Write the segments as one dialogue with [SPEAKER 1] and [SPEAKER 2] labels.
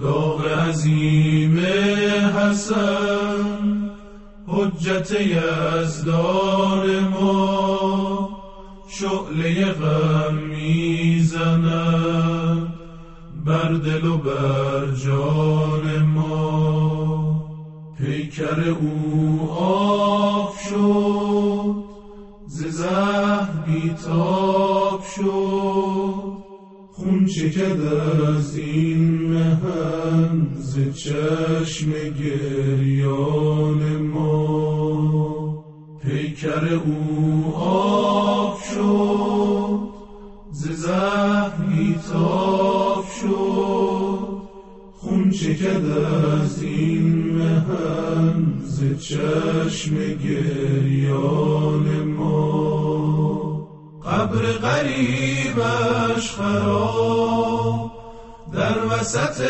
[SPEAKER 1] داغ عظیم حسن حجت یزدان ما، شعله غم میزند بر دل و بر جان ما. پیکر او آب شد ز زهر بیتاب شد، خون چکد از این مهن ز چشم گریان ما. پیکر او آب شد ز زهر بیتاب شد، خون چکد از این مهن ز چشم گریان ما. قبر غریبش خراب در وسط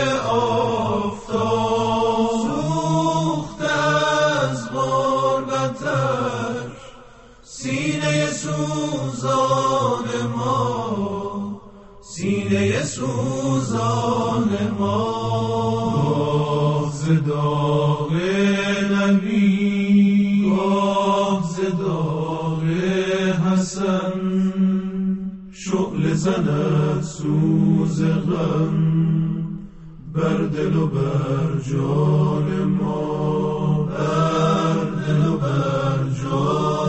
[SPEAKER 1] آفتاب، سوخته از غربتش سینه سوزان ما، سینه سوزان ما. گاه ز داغ نبی، گاه ز داغ حسن، شعله زند سوز غم بر دل و بر جان ما، بر دل و بر جان